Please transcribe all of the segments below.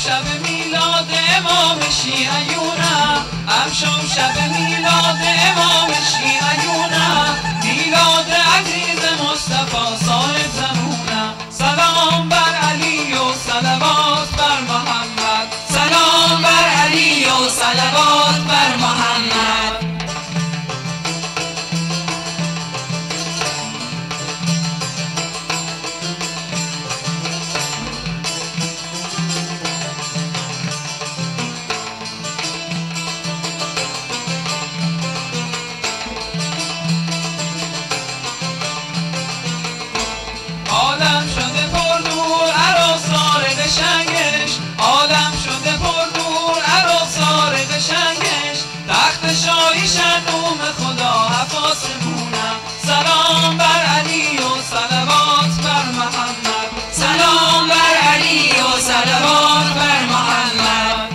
شب میلاد امام شیعیونم، امشب شب میلاد امام شیعیونم، میلاد عزیز مصطفی صاحب زمونم. سلام بر علی و صلوات بر محمد، سلام بر علی و صلوات بر محمد. عالم شده پر نور عروسار قشنگش، عالم شده پر نور عروسار قشنگش، تخت شاهی شنوم خدا حفاظمونم. سلام بر علی و صلوات بر محمد، سلام بر علی و صلوات بر محمد.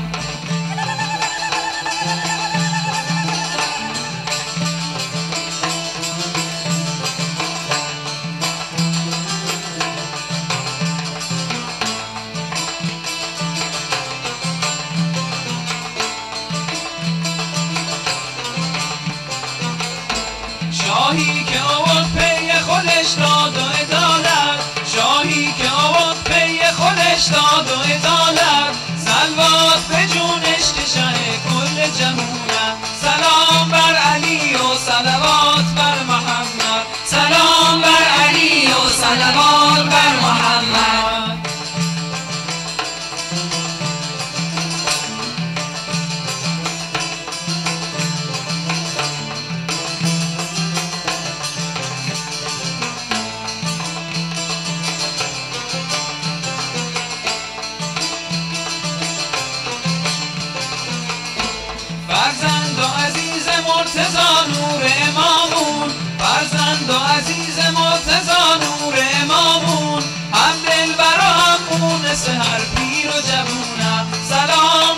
شاهی که آورد پی خودش داد و عدالت، شاهی که آورد پی خودش داد و عدالت، صلوات به جونش که شه کل جمونم. سلام بر علی و صلوات بر محمد، سلام بر علی و صلوات بر محمد. فرزند و عزیز مرتضی نور امامون، فرزند و عزیز مرتضی نور امامون، هم دلبر و هم مونس هر پیر و جوونم. سلام